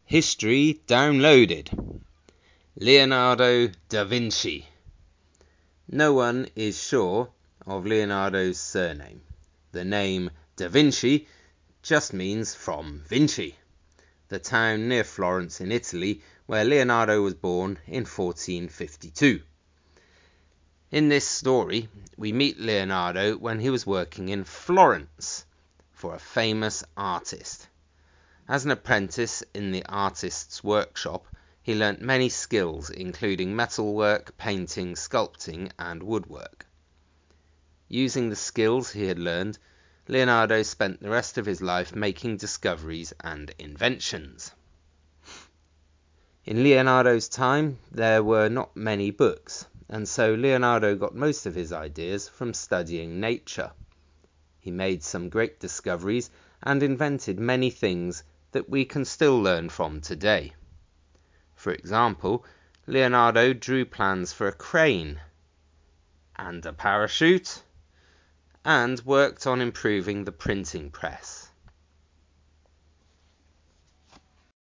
History Downloaded. Leonardo da Vinci. No one is sure of Leonardo's surname. The name Da Vinci just means from Vinci, the town near Florence in Italy where Leonardo was born in 1452. In this story, we meet Leonardo when he was working in Florence for a famous artist. As an apprentice in the artist's workshop, he learnt many skills, including metalwork, painting, sculpting, and woodwork. Using the skills he had learned, Leonardo spent the rest of his life making discoveries and inventions. In Leonardo's time, there were not many books, and so Leonardo got most of his ideas from studying nature. He made some great discoveries and invented many things that we can still learn from today. For example, Leonardo drew plans for a crane and a parachute, and worked on improving the printing press.